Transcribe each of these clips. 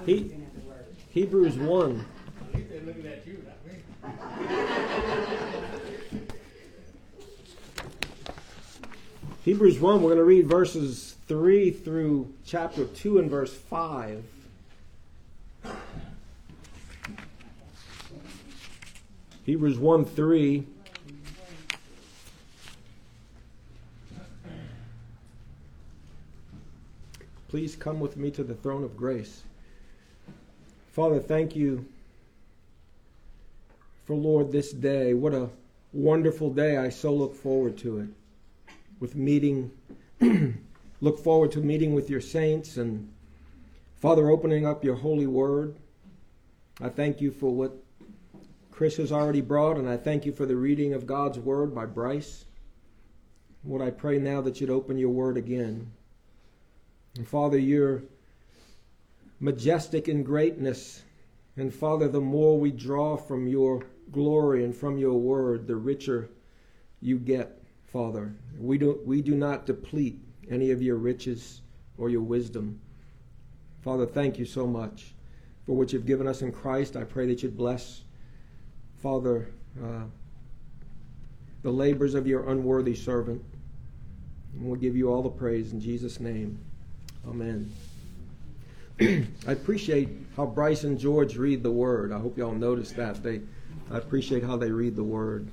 looking at the word. Hebrews 1. At least they're looking at you, not me. Hebrews 1, we're going to read verses 3 through chapter 2 and verse 5. Hebrews 1:3. Please come with me to the throne of grace. Father, thank you for, Lord, this day. What a wonderful day. I so look forward to it. Look forward to meeting with your saints and, Father, opening up your holy word. I thank you for what Chris has already brought, and I thank you for the reading of God's word by Bryce. Lord, I pray now that you'd open your word again. And Father, you're majestic in greatness. And Father, the more we draw from your glory and from your word, the richer you get, Father. We do not deplete any of your riches or your wisdom. Father, thank you so much for what you've given us in Christ. I pray that you'd bless, Father, the labors of your unworthy servant. And we'll give you all the praise in Jesus' name. Amen. I appreciate how Bryce and George read the word. I hope y'all noticed that. I appreciate how they read the word.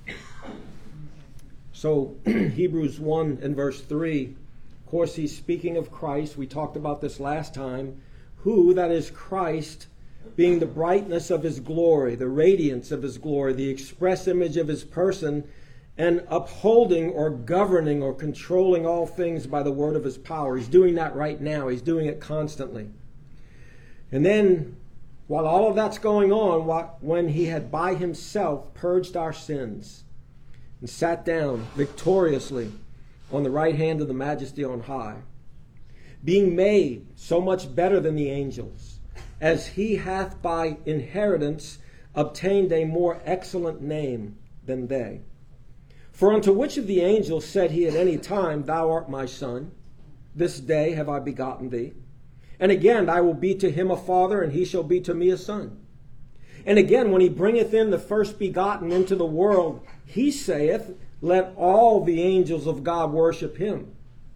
So, Hebrews 1 and verse 3, of course, he's speaking of Christ. We talked about this last time. Who, that is Christ, being the brightness of his glory, the radiance of his glory, the express image of his person, and upholding or governing or controlling all things by the word of his power. He's doing that right now. He's doing it constantly. And then, while all of that's going on, when he had by himself purged our sins and sat down victoriously on the right hand of the majesty on high, being made so much better than the angels, as he hath by inheritance obtained a more excellent name than they. For unto which of the angels said he at any time, Thou art my son, this day have I begotten thee? And again, I will be to him a father, and he shall be to me a son. And again, when he bringeth in the first begotten into the world, he saith, Let all the angels of God worship him.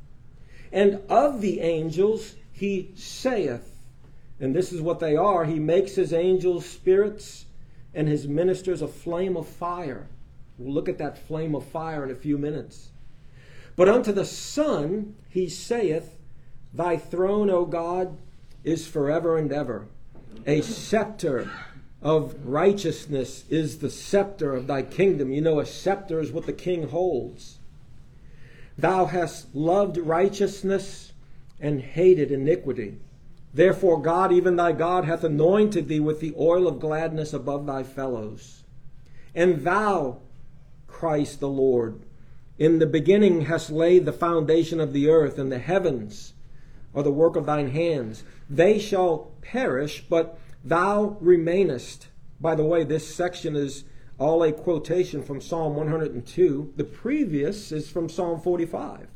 And of the angels he saith, and this is what they are, he makes his angels spirits and his ministers a flame of fire. We'll look at that flame of fire in a few minutes. But unto the Son he saith, Thy throne, O God, is forever and ever. A scepter of righteousness is the scepter of thy kingdom. You know, a scepter is what the king holds. Thou hast loved righteousness and hated iniquity. Therefore God, even thy God, hath anointed thee with the oil of gladness above thy fellows. And thou, Christ the Lord, in the beginning hast laid the foundation of the earth, and the heavens are the work of thine hands. They shall perish, but thou remainest. By the way, this section is all a quotation from Psalm 102. The previous is from Psalm 45.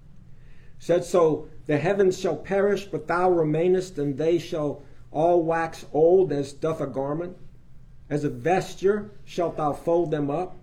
Said, so the heavens shall perish, but thou remainest, and they shall all wax old as doth a garment. As a vesture shalt thou fold them up.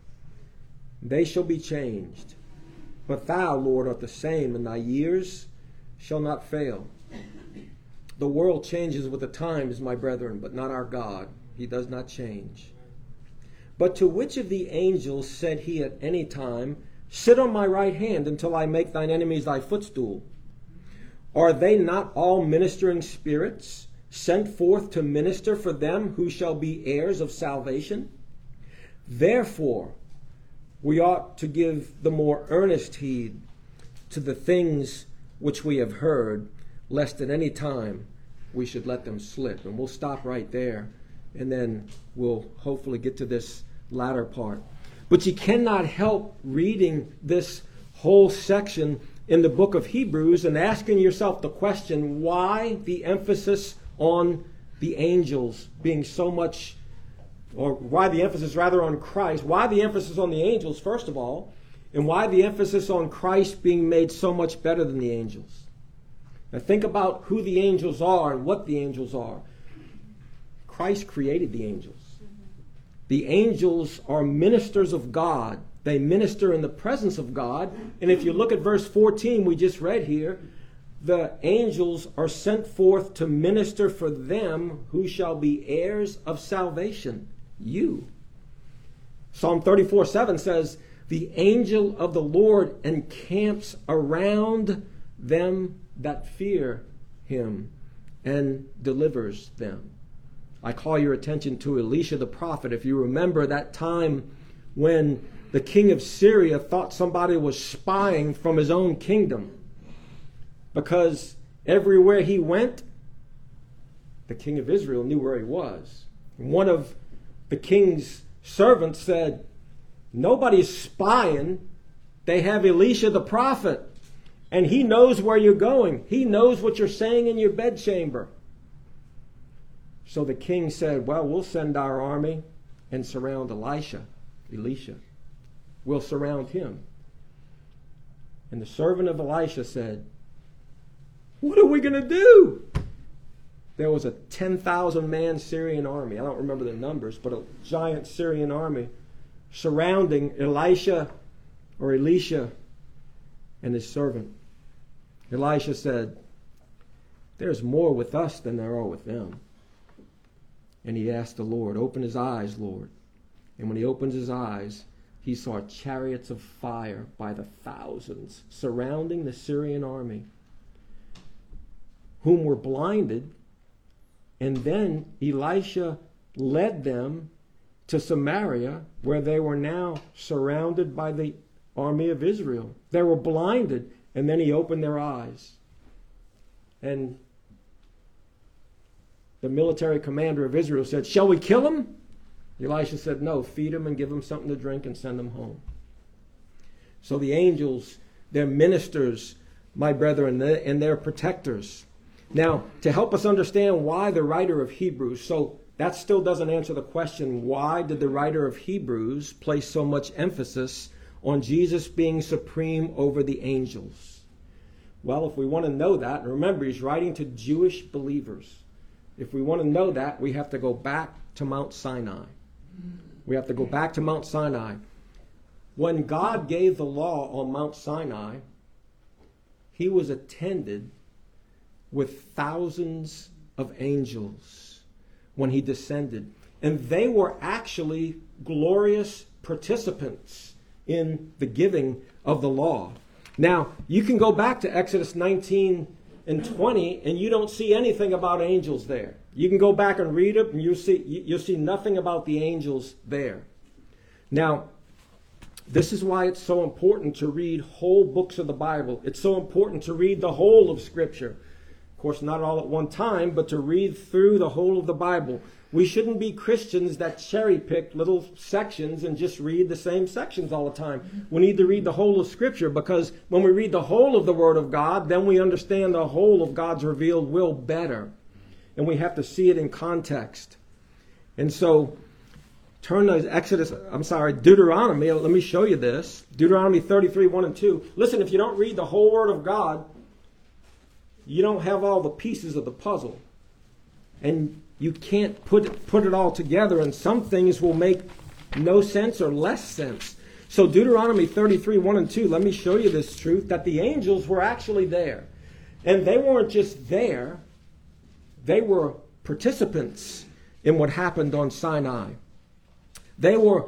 They shall be changed. But thou, Lord, art the same, and thy years shall not fail. The world changes with the times, my brethren, but not our God. He does not change. But to which of the angels said he at any time, Sit on my right hand until I make thine enemies thy footstool? Are they not all ministering spirits, sent forth to minister for them who shall be heirs of salvation? Therefore, we ought to give the more earnest heed to the things which we have heard, lest at any time we should let them slip. And we'll stop right there, and then we'll hopefully get to this latter part. But you cannot help reading this whole section in the book of Hebrews and asking yourself the question, why the emphasis on the angels being so much, or why the emphasis rather on Christ, why the emphasis on the angels, first of all, and why the emphasis on Christ being made so much better than the angels. Now think about who the angels are and what the angels are. Christ created the angels. The angels are ministers of God. They minister in the presence of God. And if you look at verse 14 we just read here, the angels are sent forth to minister for them who shall be heirs of salvation. You. Psalm 34:7 says, the angel of the Lord encamps around them that fear him and delivers them. I call your attention to Elisha the prophet. If you remember that time when the king of Syria thought somebody was spying from his own kingdom, because everywhere he went, the king of Israel knew where he was. One of the king's servants said, nobody's spying. They have Elisha the prophet, and he knows where you're going. He knows what you're saying in your bedchamber. So the king said, well, we'll send our army and surround Elisha. We'll surround him. And the servant of Elisha said, what are we going to do? There was a 10,000-man Syrian army. I don't remember the numbers, but a giant Syrian army surrounding Elisha and his servant. Elisha said, there's more with us than there are with them. And he asked the Lord, open his eyes, Lord. And when he opened his eyes, he saw chariots of fire by the thousands surrounding the Syrian army, whom were blinded. And then Elisha led them to Samaria, where they were now surrounded by the army of Israel. They were blinded, and then he opened their eyes. And the military commander of Israel said, shall we kill him? Elisha said, no, feed him and give him something to drink and send him home. So the angels, they're ministers, my brethren, and they're protectors. Now, to help us understand why the writer of Hebrews, so that still doesn't answer the question, why did the writer of Hebrews place so much emphasis on Jesus being supreme over the angels? Well, if we want to know that, and remember, he's writing to Jewish believers. If we want to know that, we have to go back to Mount Sinai. We have to go back to Mount Sinai. When God gave the law on Mount Sinai, he was attended with thousands of angels when he descended. And they were actually glorious participants in the giving of the law. Now, you can go back to Exodus 19 and 20, and you don't see anything about angels there. You can go back and read it, and you'll see nothing about the angels there. Now, this is why it's so important to read whole books of the Bible. It's so important to read the whole of Scripture. Of course, not all at one time, but to read through the whole of the Bible. We shouldn't be Christians that cherry-pick little sections and just read the same sections all the time. We need to read the whole of Scripture, because when we read the whole of the Word of God, then we understand the whole of God's revealed will better. And we have to see it in context. And so, turn to Deuteronomy. Let me show you this. Deuteronomy 33, 1 and 2. Listen, if you don't read the whole Word of God, you don't have all the pieces of the puzzle. And you can't put it all together, and some things will make no sense or less sense. So Deuteronomy 33, 1 and 2, let me show you this truth, that the angels were actually there. And they weren't just there, they were participants in what happened on Sinai. They were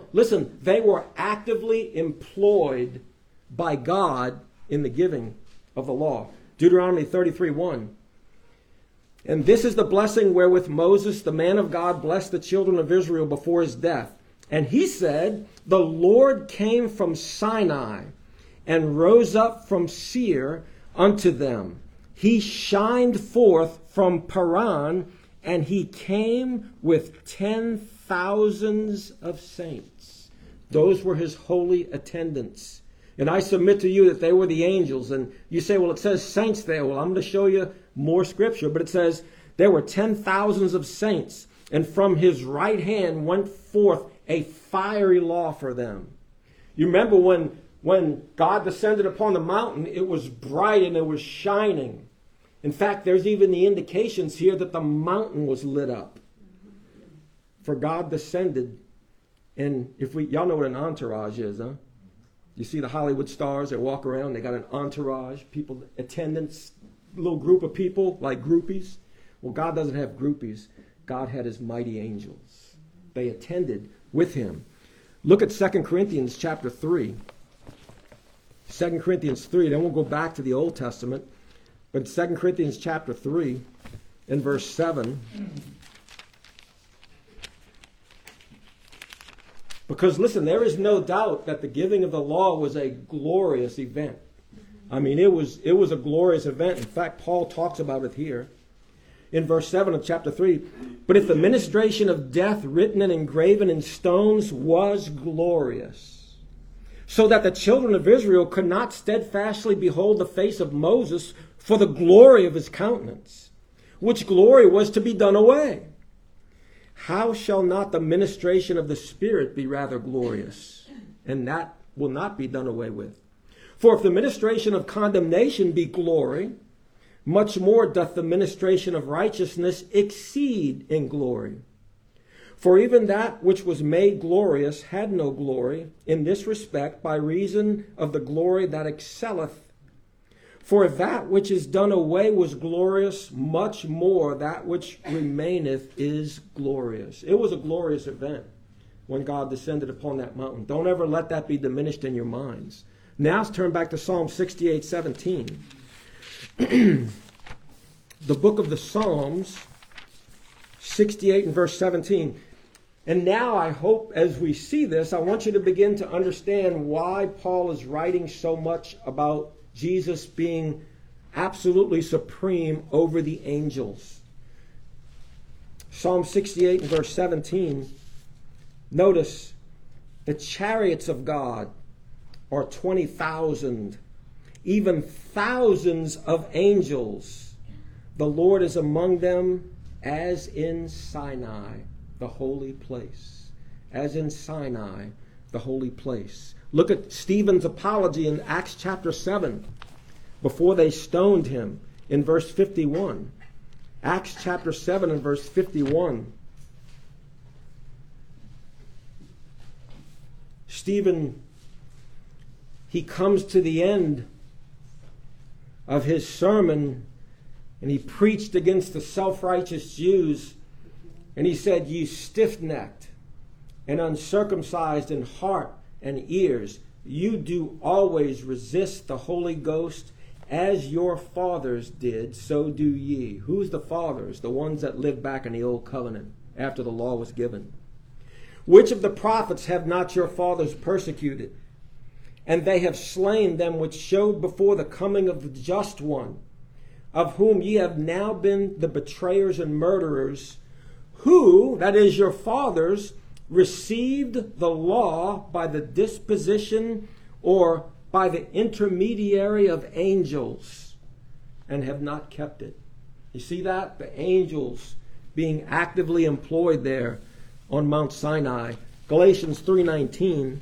actively employed by God in the giving of the law. Deuteronomy 33, 1. And this is the blessing wherewith Moses, the man of God, blessed the children of Israel before his death. And he said, the Lord came from Sinai and rose up from Seir unto them. He shined forth from Paran, and he came with 10,000s of saints. Those were his holy attendants. And I submit to you that they were the angels. And you say, well, it says saints there. Well, I'm going to show you more scripture. But it says there were 10,000s of saints. And from his right hand went forth a fiery law for them. You remember when God descended upon the mountain, it was bright and it was shining. In fact, there's even the indications here that the mountain was lit up. For God descended, and y'all know what an entourage is, huh? You see the Hollywood stars that walk around, they got an entourage, people, attendants, little group of people like groupies. Well, God doesn't have groupies. God had his mighty angels. They attended with him. Look at 2 Corinthians chapter 3. 2 Corinthians 3, then we'll go back to the Old Testament. But 2 Corinthians chapter 3 and verse 7. Because listen, there is no doubt that the giving of the law was a glorious event. I mean, it was a glorious event. In fact, Paul talks about it here in verse 7 of chapter 3. But if the ministration of death written and engraven in stones was glorious, so that the children of Israel could not steadfastly behold the face of Moses for the glory of his countenance, which glory was to be done away, how shall not the ministration of the Spirit be rather glorious? And that will not be done away with. For if the ministration of condemnation be glory, much more doth the ministration of righteousness exceed in glory. For even that which was made glorious had no glory in this respect by reason of the glory that excelleth. For if that which is done away was glorious, much more that which remaineth is glorious. It was a glorious event when God descended upon that mountain. Don't ever let that be diminished in your minds. Now let's turn back to Psalm 68:17. The book of the Psalms, 68 and verse 17. And now I hope as we see this, I want you to begin to understand why Paul is writing so much about Jesus being absolutely supreme over the angels. Psalm 68 and verse 17. Notice, the chariots of God are 20,000, even thousands of angels. The Lord is among them as in Sinai, the holy place. As in Sinai, the holy place. Look at Stephen's apology in Acts chapter 7, before they stoned him, in verse 51. Acts chapter 7 and verse 51. Stephen, he comes to the end of his sermon, and he preached against the self-righteous Jews, and he said, "Ye stiff-necked and uncircumcised in heart and ears, you do always resist the Holy Ghost, as your fathers did, so do ye." Who's the fathers? The ones that lived back in the old covenant after the law was given. "Which of the prophets have not your fathers persecuted? And they have slain them which showed before the coming of the just one, of whom ye have now been the betrayers and murderers, who," that is your fathers, "received the law by the disposition or by the intermediary of angels, and have not kept it." You see that? The angels being actively employed there on Mount Sinai. Galatians 3:19.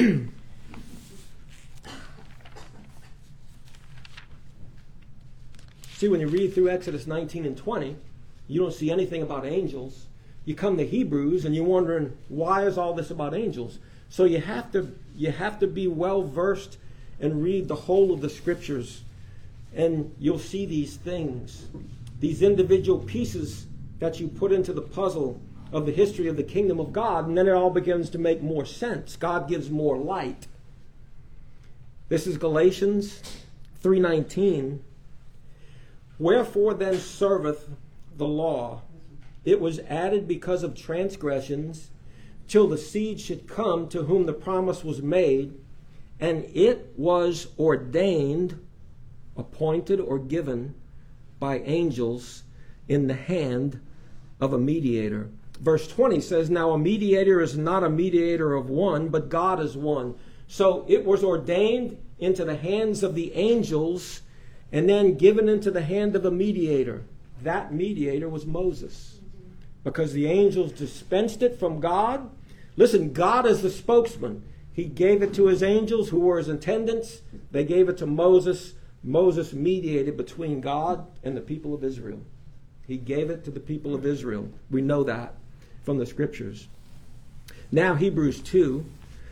See, when you read through Exodus 19 and 20, you don't see anything about angels. You come to Hebrews and you're wondering, why is all this about angels? So you have to be well versed and read the whole of the scriptures, and you'll see these things, these individual pieces that you put into the puzzle of the history of the kingdom of God, and then it all begins to make more sense. God gives more light. This is Galatians 3:19. "Wherefore then serveth the law? It was added because of transgressions, till the seed should come to whom the promise was made, and it was ordained," appointed or given, "by angels in the hand of a mediator." Verse 20 says, "Now a mediator is not a mediator of one, but God is one." So it was ordained into the hands of the angels and then given into the hand of a mediator. That mediator was Moses, because the angels dispensed it from God. Listen, God is the spokesman. He gave it to his angels, who were his attendants. They gave it to Moses. Moses mediated between God and the people of Israel. He gave it to the people of Israel. We know that. from the Scriptures. Now Hebrews 2.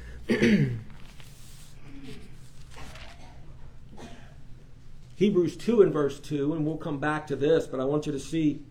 Hebrews 2 and verse 2, and we'll come back to this, but I want you to see,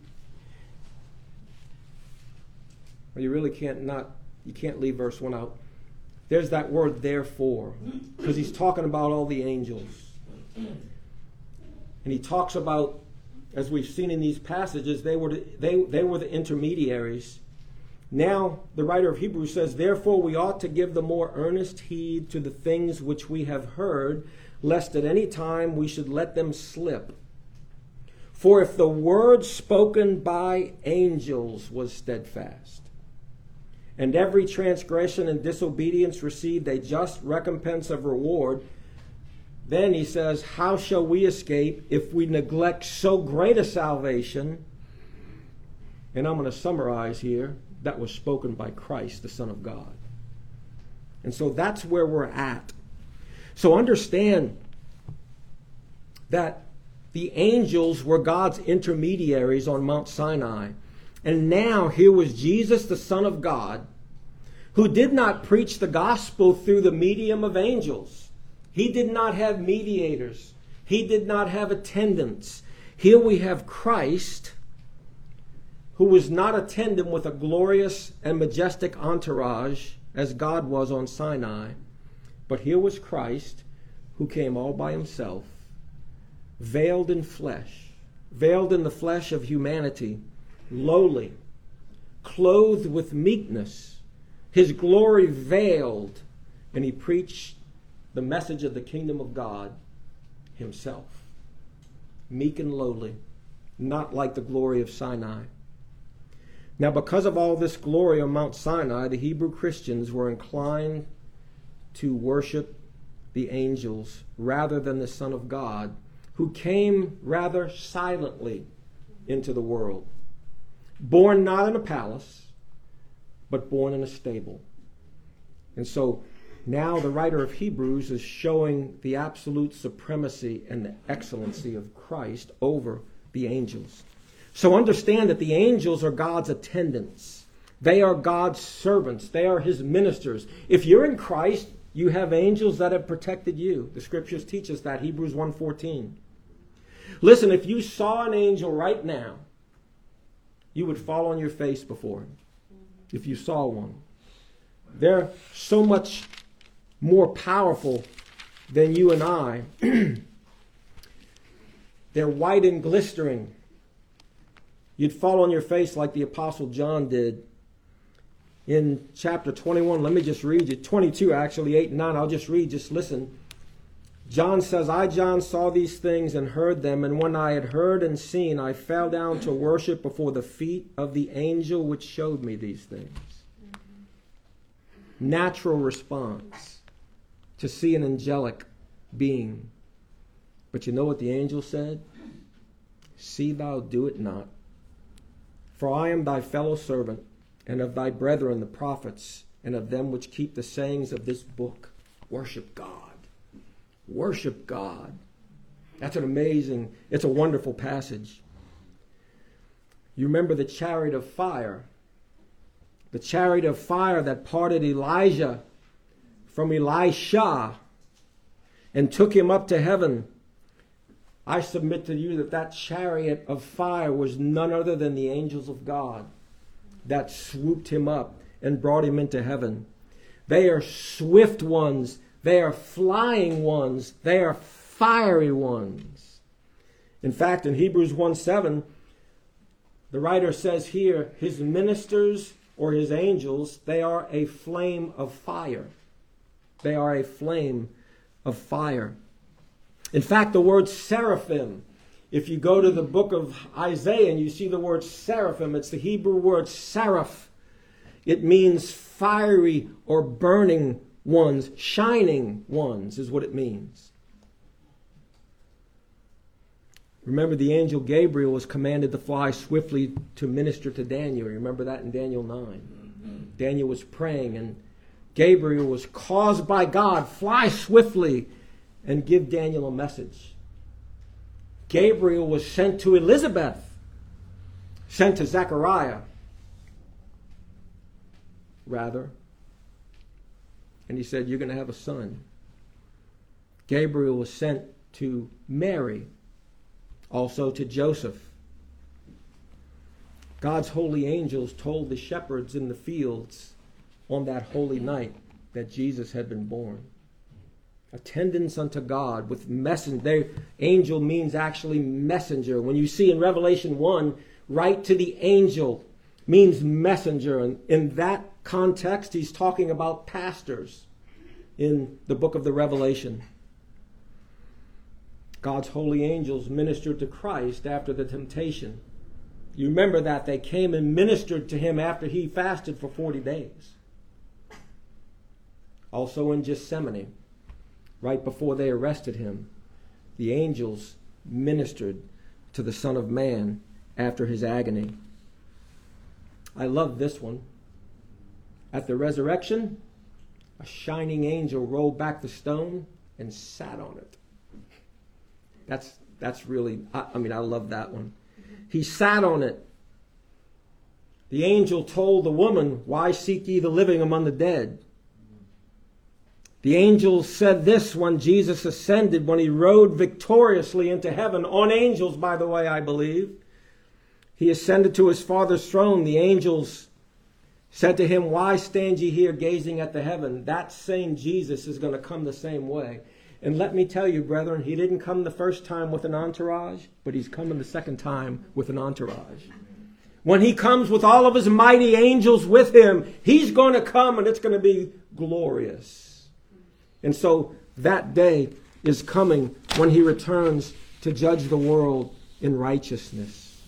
well, you really can't leave verse 1 out. There's that word therefore, because he's talking about all the angels. And he talks about, as we've seen in these passages, they were the intermediaries. Now, the writer of Hebrews says, therefore we ought to give the more earnest heed to the things which we have heard, lest at any time we should let them slip. For if the word spoken by angels was steadfast, and every transgression and disobedience received a just recompense of reward, then he says, how shall we escape if we neglect so great a salvation? And I'm going to summarize here, that was spoken by Christ, the Son of God. And so that's where we're at. So understand that the angels were God's intermediaries on Mount Sinai. And now here was Jesus, the Son of God, who did not preach the gospel through the medium of angels. He did not have mediators. He did not have attendants. Here we have Christ, who was not attendant with a glorious and majestic entourage as God was on Sinai. But here was Christ, who came all by himself, veiled in the flesh of humanity, lowly, clothed with meekness, his glory veiled, and he preached the message of the kingdom of God himself. Meek and lowly, not like the glory of Sinai. Now, because of all this glory on Mount Sinai, the Hebrew Christians were inclined to worship the angels rather than the Son of God, who came rather silently into the world. Born not in a palace, but born in a stable. And so now the writer of Hebrews is showing the absolute supremacy and the excellency of Christ over the angels. So understand that the angels are God's attendants. They are God's servants. They are his ministers. If you're in Christ, you have angels that have protected you. The scriptures teach us that, Hebrews 1:14. Listen, if you saw an angel right now, you would fall on your face before him. If you saw one. They're so much more powerful than you and I. They're white and glistering. You'd fall on your face like the Apostle John did in chapter 21. Let me just read you. 22, actually, 8 and 9. I'll just read. Just listen. John says, I, John, saw these things and heard them, and when I had heard and seen, I fell down to worship before the feet of the angel which showed me these things. Natural response to see an angelic being. But you know what the angel said? See thou do it not. For I am thy fellow servant, and of thy brethren the prophets, and of them which keep the sayings of this book. Worship God. Worship God. That's an amazing, it's a wonderful passage. You remember the chariot of fire. The chariot of fire that parted Elijah from Elisha and took him up to heaven. I submit to you that that chariot of fire was none other than the angels of God that swooped him up and brought him into heaven. They are swift ones. They are flying ones. They are fiery ones. In fact, in Hebrews 1:7, the writer says here, his ministers or his angels, they are a flame of fire. They are a flame of fire. In fact, the word seraphim, if you go to the book of Isaiah and you see the word seraphim, it's the Hebrew word seraph. It means fiery or burning ones, shining ones is what it means. Remember, the angel Gabriel was commanded to fly swiftly to minister to Daniel. Remember that in Daniel 9. Daniel was praying and Gabriel was caused by God, fly swiftly and give Daniel a message. Gabriel was sent to Elizabeth, sent to Zechariah. rather. And he said, you're going to have a son. Gabriel was sent to Mary, also to Joseph. God's holy angels told the shepherds in the fields on that holy night that Jesus had been born. Attendance unto God with messenger. Angel means actually messenger. When you see in Revelation 1, write to the angel means messenger. And in that context, he's talking about pastors in the book of the Revelation. God's holy angels ministered to Christ after the temptation. You remember that they came and ministered to him after he fasted for 40 days. Also in Gethsemane, right before they arrested him, the angels ministered to the Son of Man after his agony. I love this one. At the resurrection, a shining angel rolled back the stone and sat on it. That's really, I love that one. He sat on it. The angel told the woman, why seek ye the living among the dead? The angel said this when Jesus ascended, when he rode victoriously into heaven, on angels, by the way, I believe. He ascended to his Father's throne. The angels said to him, why stand ye here gazing at the heaven? That same Jesus is going to come the same way. And let me tell you, brethren, he didn't come the first time with an entourage, but he's coming the second time with an entourage. When he comes with all of his mighty angels with him, he's going to come and it's going to be glorious. And so that day is coming when he returns to judge the world in righteousness.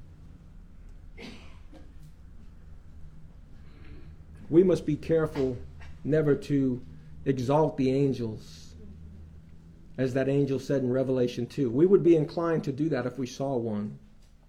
We must be careful never to exalt the angels, as that angel said in Revelation 2. We would be inclined to do that if we saw one.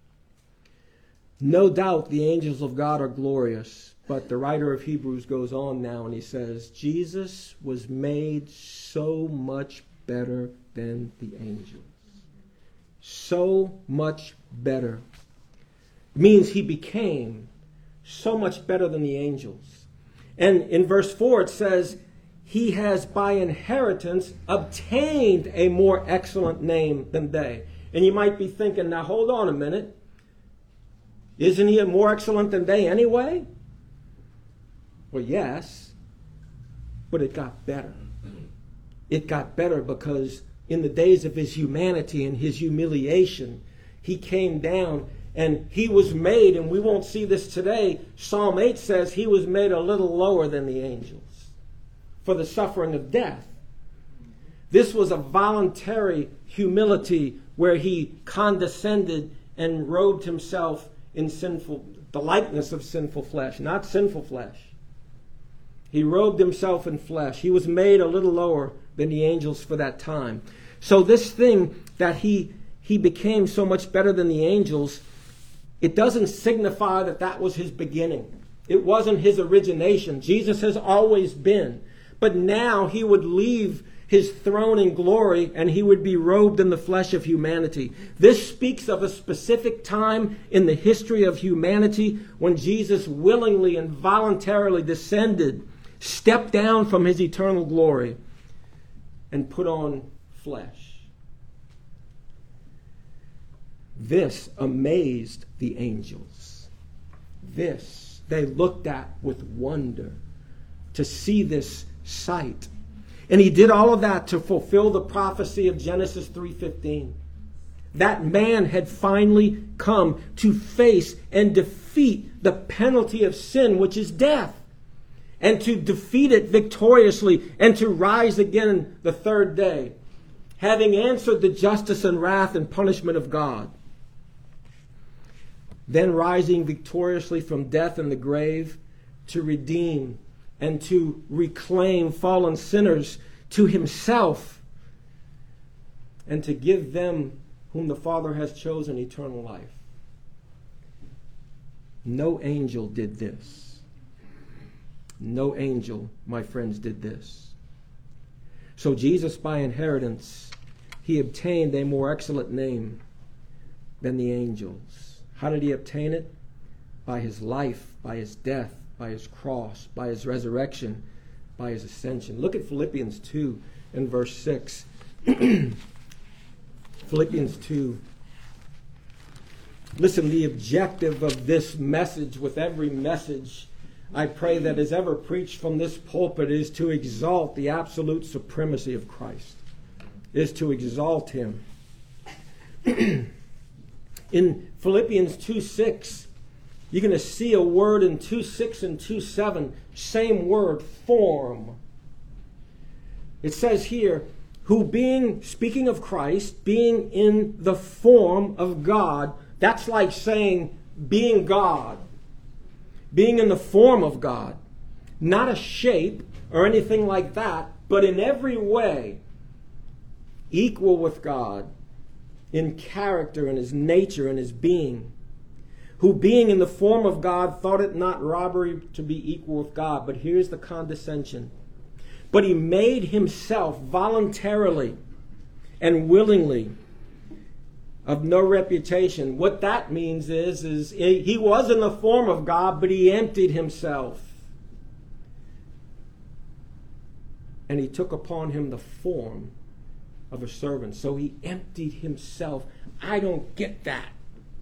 No doubt the angels of God are glorious, but the writer of Hebrews goes on now and he says, Jesus was made so much better than the angels. So much better. It means he became so much better than the angels. And in verse 4 it says, he has by inheritance obtained a more excellent name than they. And you might be thinking, now hold on a minute. Isn't he more excellent than they anyway? Well, yes, but it got better. It got better because in the days of his humanity and his humiliation, he came down and he was made, and we won't see this today. Psalm 8 says he was made a little lower than the angels for the suffering of death. This was a voluntary humility where he condescended and robed himself in the likeness of sinful flesh, not sinful flesh. He robed himself in flesh. He was made a little lower than the angels for that time. So this thing that he became so much better than the angels, it doesn't signify that that was his beginning. It wasn't his origination. Jesus has always been. But now he would leave his throne in glory and he would be robed in the flesh of humanity. This speaks of a specific time in the history of humanity when Jesus willingly and voluntarily descended, stepped down from his eternal glory, and put on flesh. This amazed the angels. This they looked at with wonder to see this sight. And he did all of that to fulfill the prophecy of Genesis 3:15. That man had finally come to face and defeat the penalty of sin, which is death, and to defeat it victoriously and to rise again the third day, having answered the justice and wrath and punishment of God. Then rising victoriously from death and the grave to redeem and to reclaim fallen sinners to himself and to give them whom the Father has chosen eternal life. No angel did this. No angel, my friends, did this. So Jesus, by inheritance, he obtained a more excellent name than the angels. How did he obtain it? By his life, by his death, by his cross, by his resurrection, by his ascension. Look at Philippians 2 and verse 6. Philippians 2. Listen, the objective of this message, with every message I pray that is ever preached from this pulpit, is to exalt the absolute supremacy of Christ, is to exalt him. In Philippians 2:6, you're going to see a word in 2:6 and 2:7, same word, form. It says here, who being, speaking of Christ, being in the form of God, that's like saying being God, being in the form of God, not a shape or anything like that, but in every way equal with God in character and his nature and his being, who being in the form of God thought it not robbery to be equal with God. But here's the condescension. But he made himself voluntarily and willingly of no reputation. What that means is he was in the form of God, but he emptied himself. And he took upon him the form of a servant. So he emptied himself. I don't get that.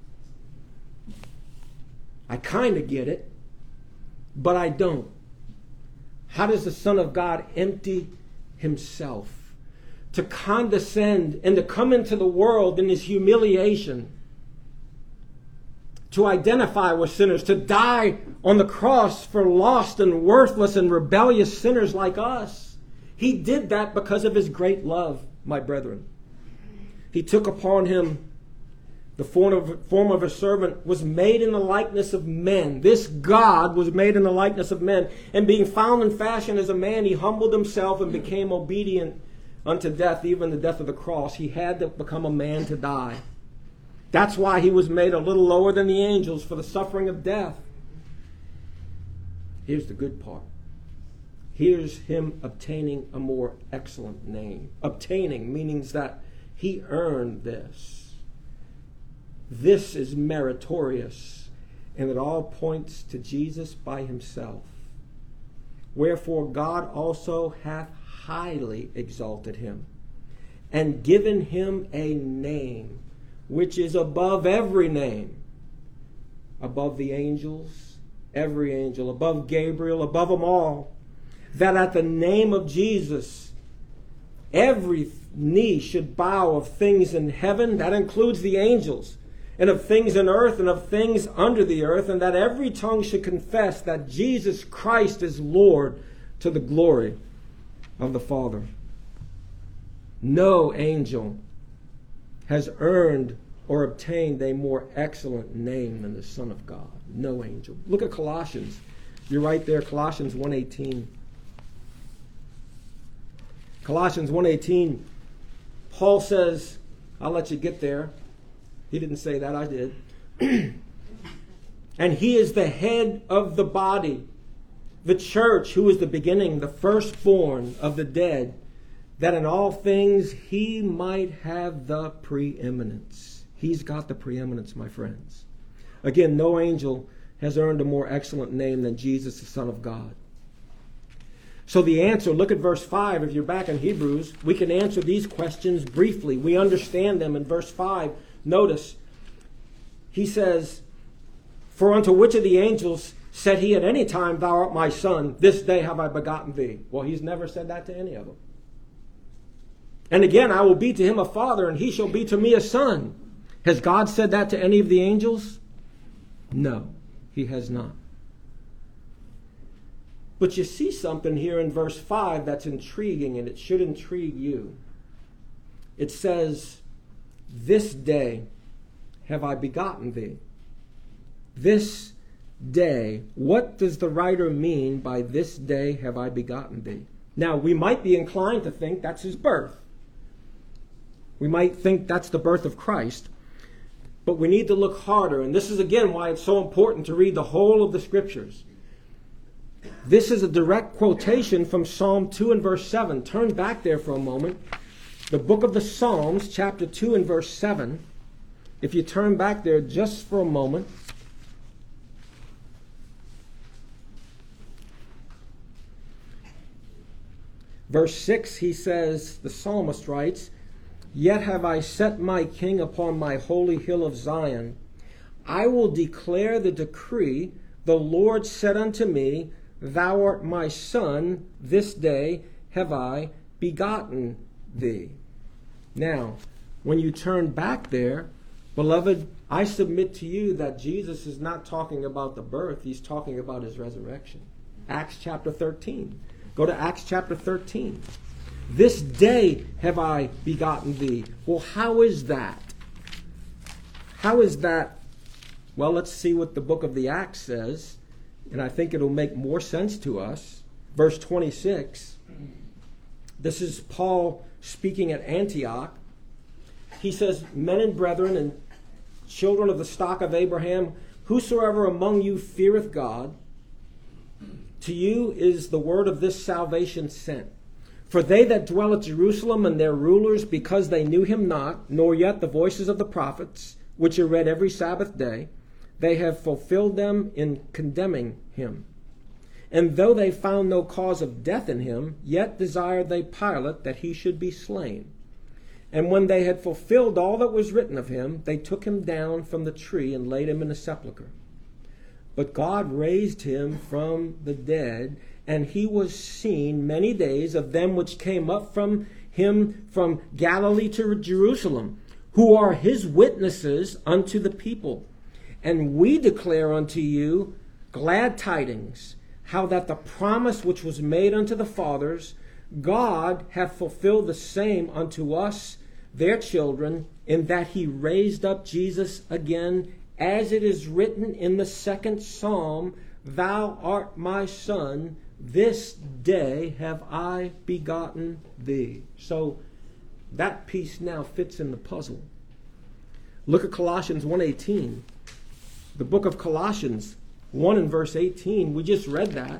I kind of get it, but I don't. How does the Son of God empty himself? To condescend and to come into the world in his humiliation, to identify with sinners, to die on the cross for lost and worthless and rebellious sinners like us. He did that because of his great love, my brethren. He took upon him the form of a servant, was made in the likeness of men. This God was made in the likeness of men. And being found in fashion as a man, he humbled himself and became obedient unto death, even the death of the cross. He had to become a man to die. That's why he was made a little lower than the angels, for the suffering of death. Here's the good part. Here's him obtaining a more excellent name. Obtaining means that he earned this. This is meritorious, and it all points to Jesus by himself. Wherefore God also hath highly exalted him, and given him a name which is above every name, above the angels, every angel, above Gabriel, above them all, that at the name of Jesus every knee should bow, of things in heaven, that includes the angels, and of things in earth and of things under the earth, and that every tongue should confess that Jesus Christ is Lord, to the glory of the Father. No angel has earned or obtained a more excellent name than the Son of God. No angel. Look at Colossians. You're right there, Colossians 1:18. Colossians 1:18, Paul says, I'll let you get there. He didn't say that, I did. And he is the head of the body, the church, who is the beginning, the firstborn of the dead, that in all things he might have the preeminence. He's got the preeminence, my friends. Again, no angel has earned a more excellent name than Jesus, the Son of God. So the answer, look at verse 5. If you're back in Hebrews, we can answer these questions briefly. We understand them in verse 5. Notice, he says, for unto which of the angels said he at any time, thou art my son, this day have I begotten thee? Well, he's never said that to any of them. And again, I will be to him a father, and he shall be to me a son. Has God said that to any of the angels? No, he has not. But you see something here in verse 5 that's intriguing, and it should intrigue you. It says, this day have I begotten thee. This day. What does the writer mean by this day have I begotten thee? Now, we might be inclined to think that's his birth. We might think that's the birth of Christ. But we need to look harder. And this is, again, why it's so important to read the whole of the Scriptures. This is a direct quotation from Psalm 2 and verse 7. Turn back there for a moment. The book of the Psalms, chapter 2 and verse 7. If you turn back there just for a moment. Verse 6, he says, the psalmist writes, "Yet have I set my king upon my holy hill of Zion. I will declare the decree. The Lord said unto me, Thou art my son, this day have I begotten thee." Now, when you turn back there, beloved, I submit to you that Jesus is not talking about the birth. He's talking about his resurrection. Acts chapter 13. Go to Acts chapter 13. "This day have I begotten thee." Well, how is that? How is that? Well, let's see what the book of the Acts says, and I think it'll make more sense to us. Verse 26. This is Paul speaking at Antioch. He says, "Men and brethren and children of the stock of Abraham, whosoever among you feareth God, to you is the word of this salvation sent. For they that dwell at Jerusalem and their rulers, because they knew him not, nor yet the voices of the prophets, which are read every Sabbath day, they have fulfilled them in condemning him. And though they found no cause of death in him, yet desired they Pilate that he should be slain. And when they had fulfilled all that was written of him, they took him down from the tree and laid him in a sepulchre. But God raised him from the dead, and he was seen many days of them which came up from him from Galilee to Jerusalem, who are his witnesses unto the people. And we declare unto you glad tidings, how that the promise which was made unto the fathers, God hath fulfilled the same unto us, their children, in that he raised up Jesus again, as it is written in the second psalm, Thou art my son, this day have I begotten thee." So that piece now fits in the puzzle. Look at Colossians 1:18. The book of Colossians 1 and verse 18. We just read that.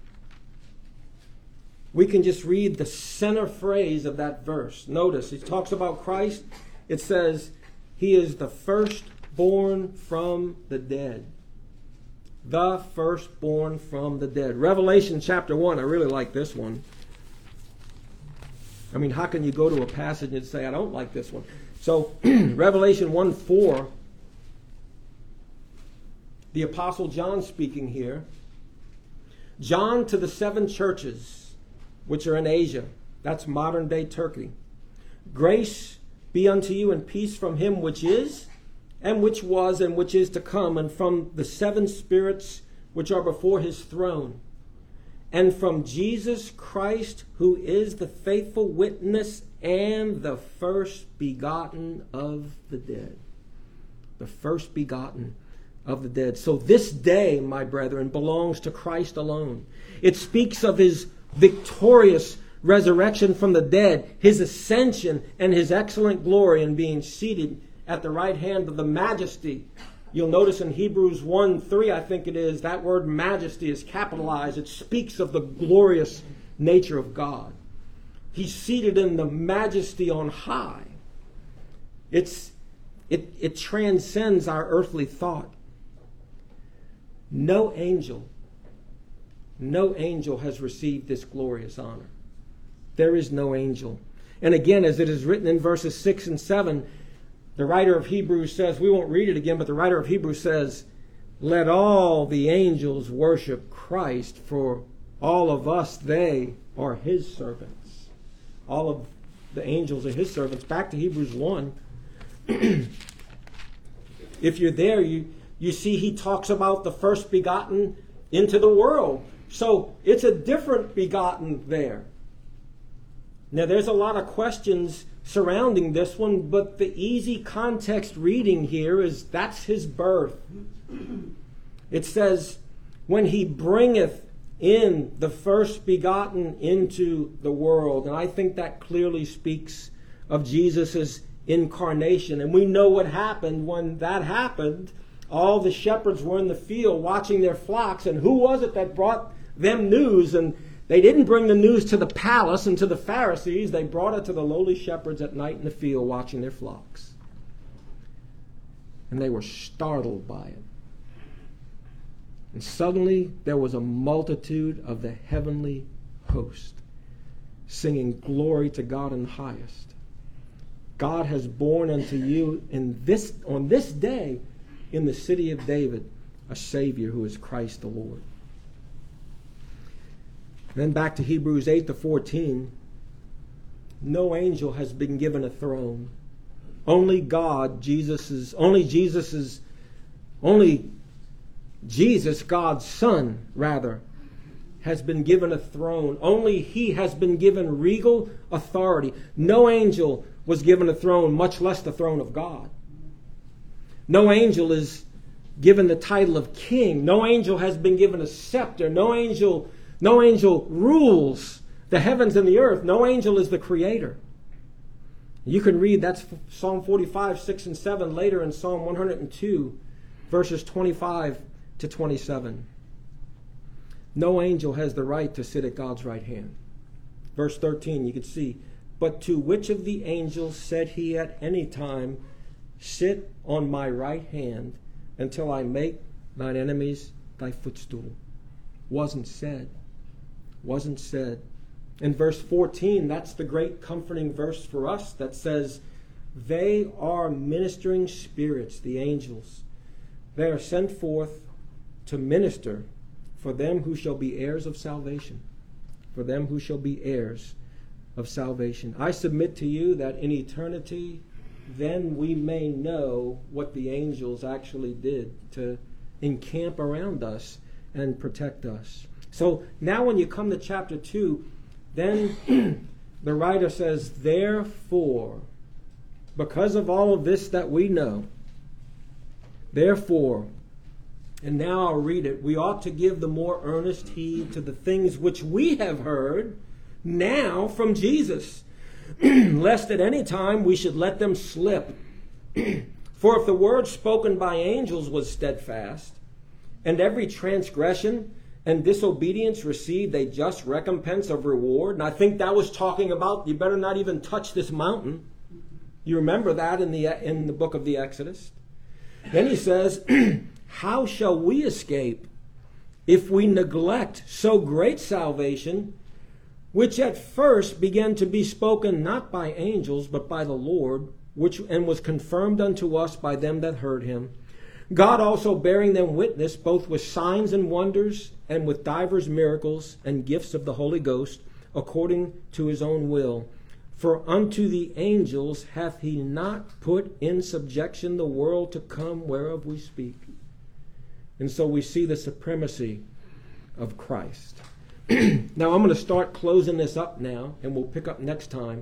We can just read the center phrase of that verse. Notice, he talks about Christ. It says, he is the firstborn from the dead. The firstborn from the dead. Revelation chapter 1. I really like this one. I mean, how can you go to a passage and say, I don't like this one? So, Revelation 1:4. The Apostle John speaking here. "John to the 7 churches which are in Asia." That's modern day Turkey. "Grace be unto you and peace from him which is, and which was, and which is to come, and from the 7 spirits which are before his throne, and from Jesus Christ, who is the faithful witness and the first begotten of the dead." The first begotten of the dead. So this day, my brethren, belongs to Christ alone. It speaks of his victorious resurrection from the dead, his ascension, and his excellent glory in being seated at the right hand of the majesty. You'll notice in Hebrews 1:3, I think it is, that word majesty is capitalized. It speaks of the glorious nature of God. He's seated in the majesty on high. It transcends our earthly thought. No angel has received this glorious honor. There is no angel. And again, as it is written in verses 6 and 7, the writer of Hebrews says, we won't read it again, but the writer of Hebrews says, "Let all the angels worship Christ, for all of us, they are his servants." All of the angels are his servants. Back to Hebrews 1. If you're there, you see he talks about the first begotten into the world. So it's a different begotten there. Now there's a lot of questions surrounding this one, but the easy context reading here is that's his birth. It says, when he bringeth in the first begotten into the world. And I think that clearly speaks of Jesus' incarnation. And we know what happened when that happened. All the shepherds were in the field watching their flocks. And who was it that brought them news? And they didn't bring the news to the palace and to the Pharisees. They brought it to the lowly shepherds at night in the field watching their flocks. And they were startled by it. And suddenly there was a multitude of the heavenly host, singing glory to God in the highest. God has born unto you on this day in the city of David a Savior who is Christ the Lord. Then back to Hebrews 8-14. No angel has been given a throne. Only Jesus, God's Son, rather, has been given a throne. Only He has been given regal authority. No angel was given a throne, much less the throne of God. No angel is given the title of king. No angel has been given a scepter. No angel rules the heavens and the earth. No angel is the creator. You can read, that's Psalm 45, 6 and 7, later in Psalm 102, verses 25 to 27. No angel has the right to sit at God's right hand. Verse 13, you can see, but to which of the angels said he at any time, sit on my right hand until I make thine enemies thy footstool? Wasn't said. Wasn't said. In verse 14, that's the great comforting verse for us that says, they are ministering spirits, the angels. They are sent forth to minister for them who shall be heirs of salvation. For them who shall be heirs of salvation. I submit to you that in eternity, then we may know what the angels actually did to encamp around us and protect us. So now when you come to chapter 2, then the writer says, therefore, because of all of this that we know, therefore, and now I'll read it, we ought to give the more earnest heed to the things which we have heard now from Jesus, lest at any time we should let them slip. For if the word spoken by angels was steadfast, and every transgression and disobedience received a just recompense of reward, and I think that was talking about you better not even touch this mountain. You remember that in the book of the Exodus. Then he says, how shall we escape if we neglect so great salvation, which at first began to be spoken not by angels, but by the Lord, and was confirmed unto us by them that heard him? God also bearing them witness, both with signs and wonders, and with divers miracles and gifts of the Holy Ghost, according to his own will. For unto the angels hath he not put in subjection the world to come, whereof we speak. And so we see the supremacy of Christ. Now I'm going to start closing this up now, and we'll pick up next time.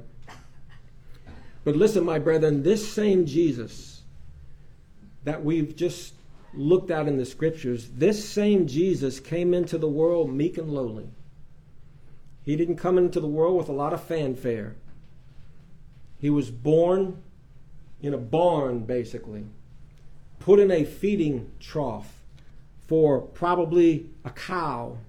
But listen, my brethren, this same Jesus that we've just looked at in the scriptures, this same Jesus came into the world meek and lowly. He didn't come into the world with a lot of fanfare. He was born in a barn, basically, put in a feeding trough for probably a cow.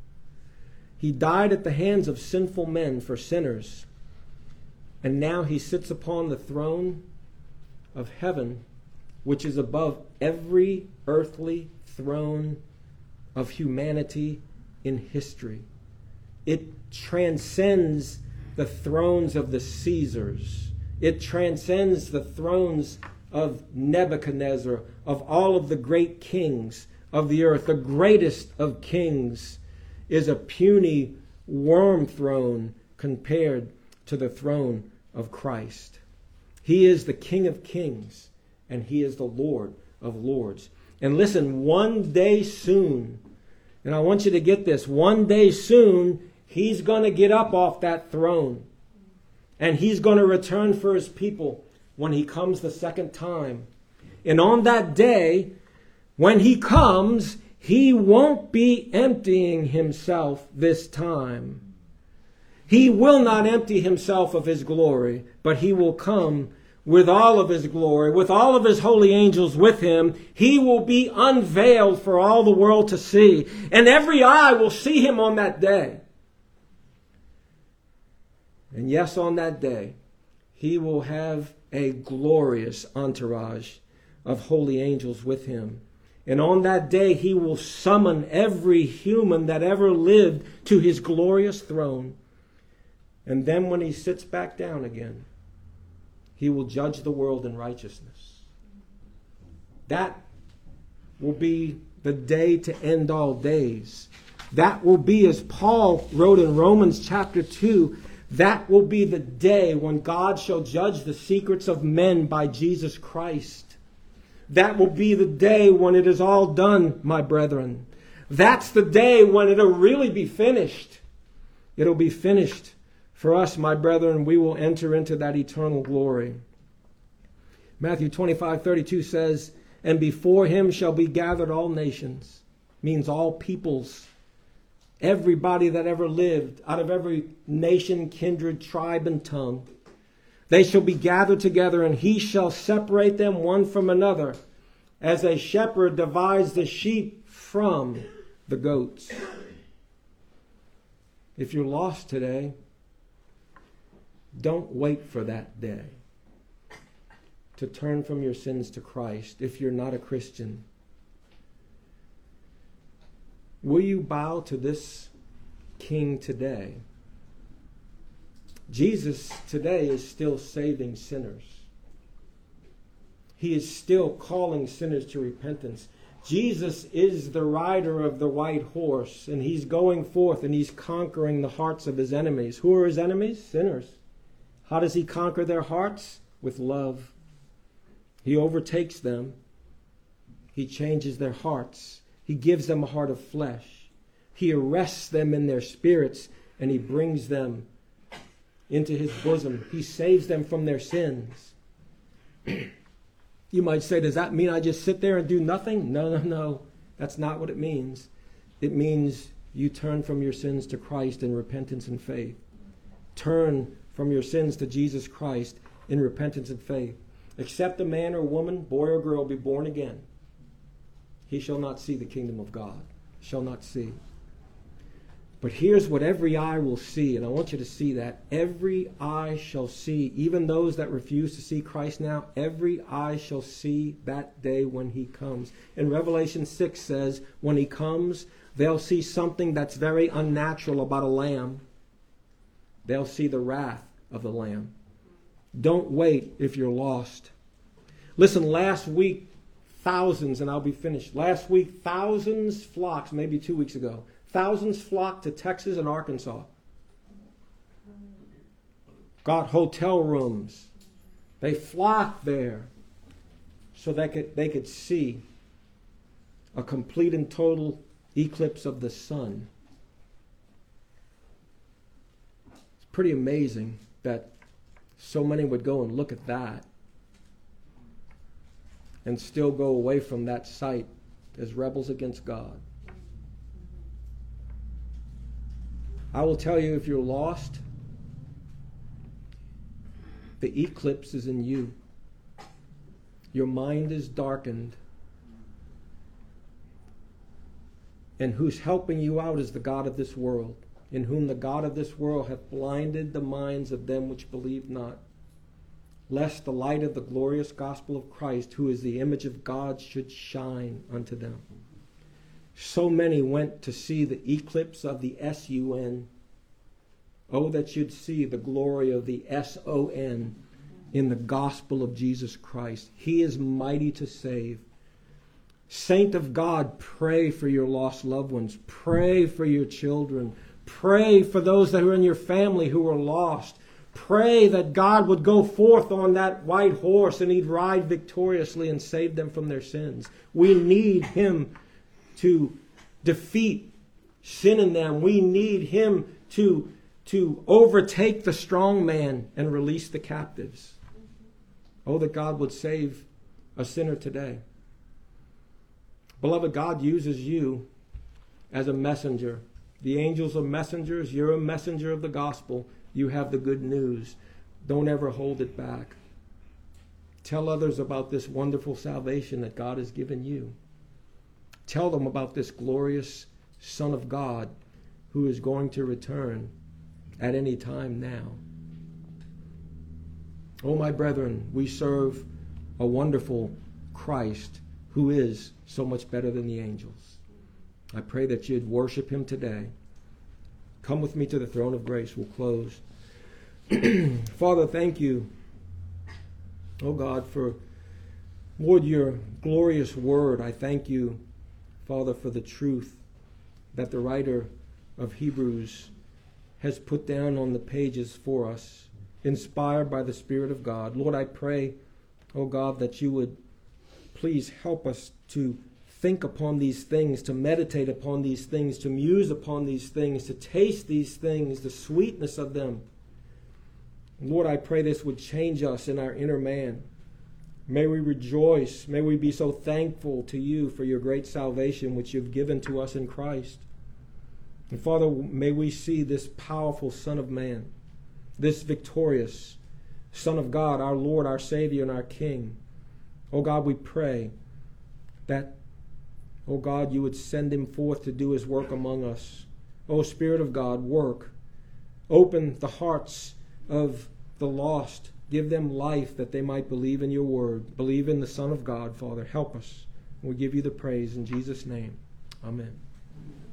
He died at the hands of sinful men for sinners. And now he sits upon the throne of heaven, which is above every earthly throne of humanity in history. It transcends the thrones of the Caesars. It transcends the thrones of Nebuchadnezzar, of all of the great kings of the earth. The greatest of kings is a puny worm throne compared to the throne of Christ. He is the King of kings, and he is the Lord of lords. And listen, one day soon, and I want you to get this, one day soon, he's going to get up off that throne. And he's going to return for his people when he comes the second time. And on that day, when he comes, he won't be emptying himself this time. He will not empty himself of his glory, but he will come with all of his glory, with all of his holy angels with him. He will be unveiled for all the world to see, and every eye will see him on that day. And yes, on that day, he will have a glorious entourage of holy angels with him. And on that day, he will summon every human that ever lived to his glorious throne. And then when he sits back down again, he will judge the world in righteousness. That will be the day to end all days. That will be, as Paul wrote in Romans chapter 2, that will be the day when God shall judge the secrets of men by Jesus Christ. That will be the day when it is all done, my brethren. That's the day when it'll really be finished. It'll be finished for us, my brethren. We will enter into that eternal glory. Matthew 25:32 says, and before him shall be gathered all nations. Means all peoples. Everybody that ever lived, out of every nation, kindred, tribe, and tongue. They shall be gathered together, and he shall separate them one from another, as a shepherd divides the sheep from the goats. If you're lost today, don't wait for that day to turn from your sins to Christ. If you're not a Christian, will you bow to this King today? Jesus today is still saving sinners. He is still calling sinners to repentance. Jesus is the rider of the white horse, and he's going forth and he's conquering the hearts of his enemies. Who are his enemies? Sinners. How does he conquer their hearts? With love. He overtakes them. He changes their hearts. He gives them a heart of flesh. He arrests them in their spirits, and he brings them into his bosom. He saves them from their sins. You might say, does that mean I just sit there and do nothing? No. That's not what it means. It means you turn from your sins to Christ in repentance and faith. Turn from your sins to Jesus Christ in repentance and faith. Except a man or woman, boy or girl, be born again, he shall not see the kingdom of God. Shall not see. But here's what every eye will see, and I want you to see that. Every eye shall see, even those that refuse to see Christ now, every eye shall see that day when he comes. And Revelation 6 says, when he comes, they'll see something that's very unnatural about a lamb. They'll see the wrath of the Lamb. Don't wait if you're lost. Listen, last week, thousands, and I'll be finished. Last week, thousands flocked, maybe 2 weeks ago. Thousands flocked to Texas and Arkansas. Got hotel rooms. They flocked there so they could see a complete and total eclipse of the sun. It's pretty amazing that so many would go and look at that and still go away from that sight as rebels against God. I will tell you, if you're lost, the eclipse is in you. Your mind is darkened. And who's helping you out is the God of this world, in whom the God of this world hath blinded the minds of them which believe not, lest the light of the glorious gospel of Christ, who is the image of God, should shine unto them. So many went to see the eclipse of the S-U-N. Oh, that you'd see the glory of the S-O-N in the gospel of Jesus Christ. He is mighty to save. Saint of God, pray for your lost loved ones. Pray for your children. Pray for those that are in your family who are lost. Pray that God would go forth on that white horse and he'd ride victoriously and save them from their sins. We need him to defeat sin in them. We need him to overtake the strong man and release the captives. Oh, that God would save a sinner today. Beloved, God uses you as a messenger. The angels are messengers. You're a messenger of the gospel. You have the good news. Don't ever hold it back. Tell others about this wonderful salvation that God has given you. Tell them about this glorious Son of God who is going to return at any time now. Oh, my brethren, we serve a wonderful Christ who is so much better than the angels. I pray that you'd worship him today. Come with me to the throne of grace. We'll close. Father, thank you, oh God, for, Lord, your glorious word. I thank you, Father, for the truth that the writer of Hebrews has put down on the pages for us, inspired by the Spirit of God. Lord, I pray, oh God, that you would please help us to think upon these things, to meditate upon these things, to muse upon these things, to taste these things, the sweetness of them. Lord, I pray this would change us in our inner man. May we rejoice. May we be so thankful to you for your great salvation which you've given to us in Christ. And Father, may we see this powerful Son of Man, this victorious Son of God, our Lord, our Savior, and our King. Oh God, we pray that, oh God, you would send him forth to do his work among us. Oh Spirit of God, work. Open the hearts of the lost. Give them life that they might believe in your word. Believe in the Son of God, Father. Help us. We give you the praise in Jesus' name. Amen.